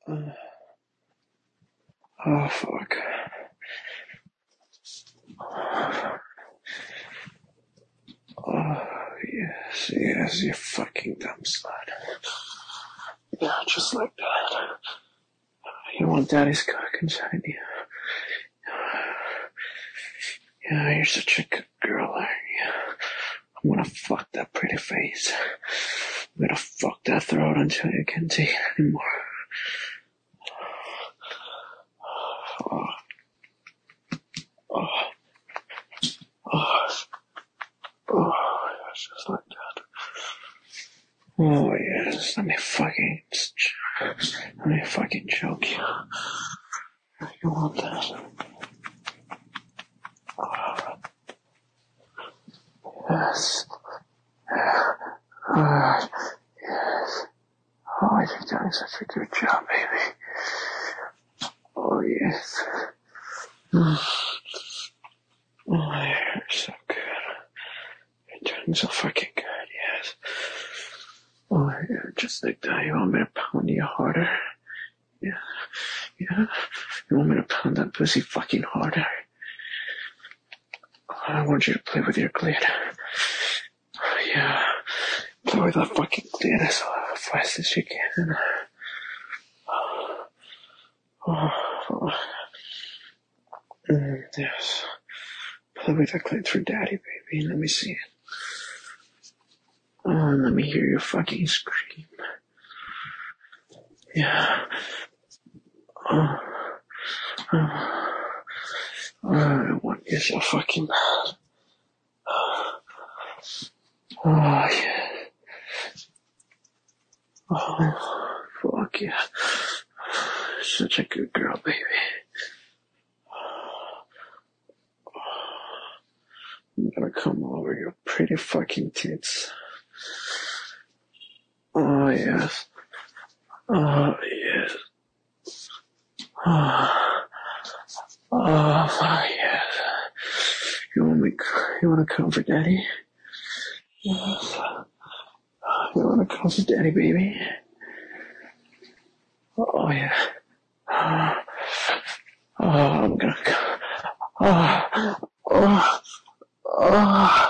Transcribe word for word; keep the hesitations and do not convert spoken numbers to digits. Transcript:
Uh, oh, fuck. Oh, yes, yes, you fucking dumb slut. Yeah, just like that. You want daddy's cock inside you. Yeah, you're such a good girl, aren't you? I'm gonna fuck that pretty face. I'm gonna fuck that throat until you can't take it anymore. Oh. Oh. Oh. Oh, yes, just like that. Oh, yes, let me fucking, let me fucking choke you. You want that? Oh. Yes. Uh, yes. Oh, you're doing such a good job, baby. Oh, yes. Mm. Oh, you're so good. You're doing so fucking good, yes. Oh, yeah, just like that. You want me to pound you harder? Yeah. Yeah. You want me to pound that pussy fucking harder? I want you to play with your clit. Yeah. Play with that fucking clit as fast as you can. Oh. Oh. Mm, yes. Play with that clit for daddy, baby. Let me see it. Oh, and let me hear you fucking scream. Yeah. Oh. Oh. Oh, I want you so fucking bad. Oh, yeah. Oh, fuck yeah. Such a good girl, baby. I'm gonna come over your pretty fucking tits. Oh, yes. Oh, yes. Oh, oh, yes. You want me, you wanna come for daddy? Yes. You wanna come for daddy, baby? Oh, yeah. Oh, oh I'm gonna come. Oh, oh, oh.